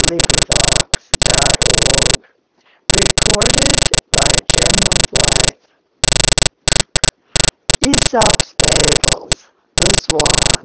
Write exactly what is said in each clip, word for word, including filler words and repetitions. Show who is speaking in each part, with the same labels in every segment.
Speaker 1: LibriVox dot org. Recorded by Gemma Blythe. Aesop's Fables, The Swan.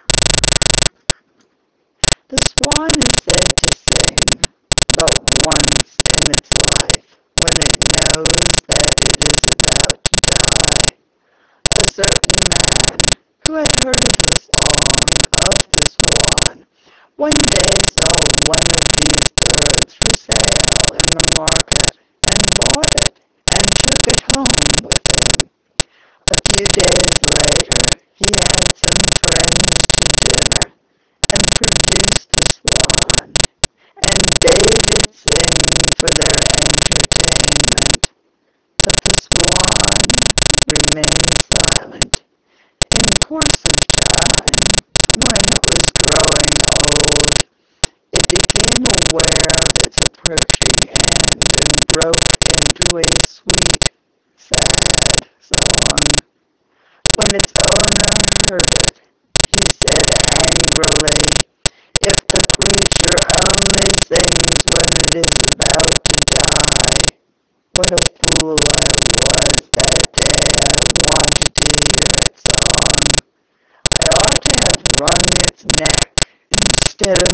Speaker 1: The swan is said to sing but once in its life, when it knows that it is about to die. A certain man, who had heard of the song of the swan, one day saw one of these birds for sale in the market, and bought it, and took it home with him. A few days later he had some friends to dinner, and produced the swan, and bade it sing for their entertainment. But the swan remained silent. In course of time, when it was growing old, it became aware of its approaching end and broke into a sweet, sad song. When its owner heard it, he said angrily, "If the creature only sings when it is about to die, what a fool I was that day I wanted to hear its song. I ought to have wrung its neck instead of